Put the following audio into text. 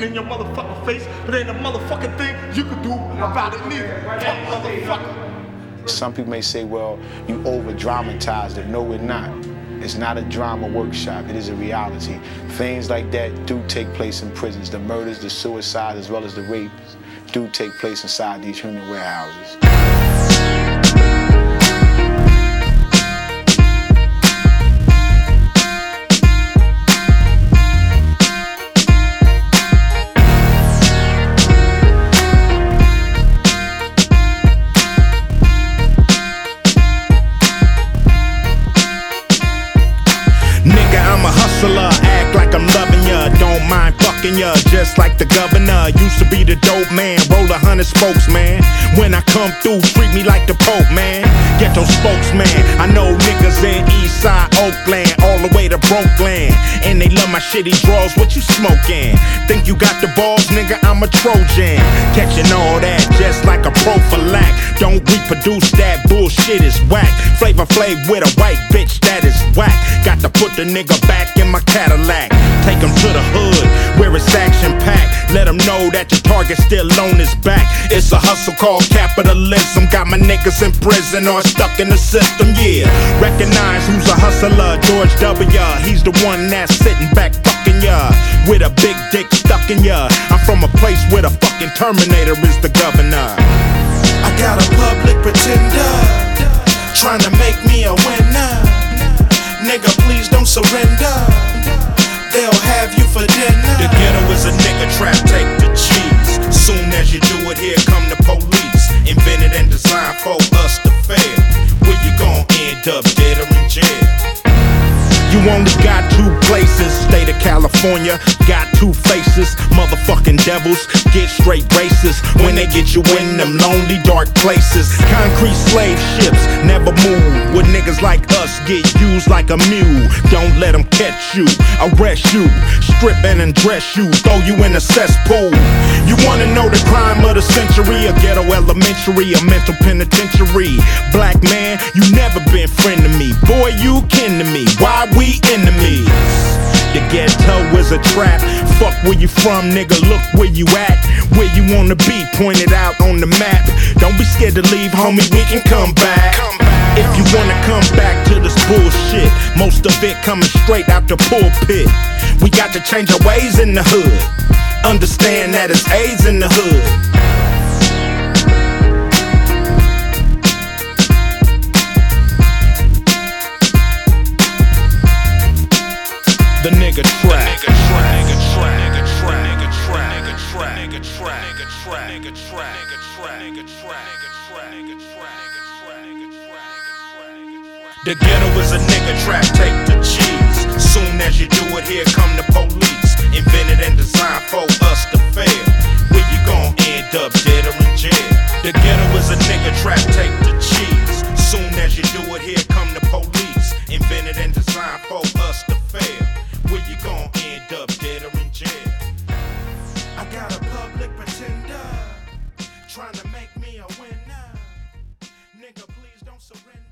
spitting in your motherfucking face, but ain't a motherfucking thing you can do about it neither. Motherfucker. Some people may say, well, you over-dramatized it. No, we're not. It's not a drama workshop. It is a reality. Things like that do take place in prisons. The murders, the suicides, as well as the rapes do take place inside these human warehouses. I'm a hustler, act like I'm loving ya. Don't mind fucking ya, just like the governor. Used to be the dope man, roll 100 spokesman. When I come through, treat me like the Pope, man. Ghetto spokesman, I know niggas in Eastside, Oakland, all the way to Brokeland. And they love my shitty draws, what you smoking? Think you got the balls, nigga, I'm a Trojan. Catching all that, just like a prophylax. Don't reproduce that bullshit, is whack. Flavor Flav with a white bitch, that is whack. Got to put the nigga back in my Cadillac. Take him to the hood, where it's action-packed. Let him know that your target still on his back. It's a hustle called capitalism. Got my niggas in prison or stuck in the system, yeah. Recognize who's a hustler, George W. He's the one that's sitting back fucking ya, with a big dick stuck in ya. I'm from a place where the fucking Terminator is the governor. I got a public pretender, trying to make me a winner. Nigga, please don't surrender. They'll have you for dinner. The ghetto is a nigga trap, take the cheese. Soon as you do it, here come the police. Invented and designed for us to fail. Where you gon' end up, dead or in jail? You only got two places, state of California, got two faces. Motherfucking devils get straight racist when they get you in them lonely dark places. Concrete slave ships never move, with niggas like us get used like a mule. Don't let them catch you, arrest you, strip and undress you, throw you in a cesspool. You wanna know the crime of the century? A ghetto elementary, a mental penitentiary. Black man, you never been friend to me. Boy, you kin to me. Why we enemies? The ghetto is a trap. Fuck where you from, nigga, look where you at. Where you wanna be, pointed out on the map. Don't be scared to leave, homie, we can come back. If you wanna come back to this bullshit, most of it coming straight out the pulpit. We got to change our ways in the hood. Understand that it's AIDS in the hood. The nigga track. The ghetto is a nigga trap, take the cheese. Soon as you do it, here come the police. Invented and designed for us to fail. Where you gon' end up, dead or in jail? The ghetto is a nigga trap, take the cheese. Soon as you do it, here come the police. Invented and designed for us to fail. Where you gon' end up, dead or in jail? I got a public pretender, trying to make me a winner. Nigga, please don't surrender.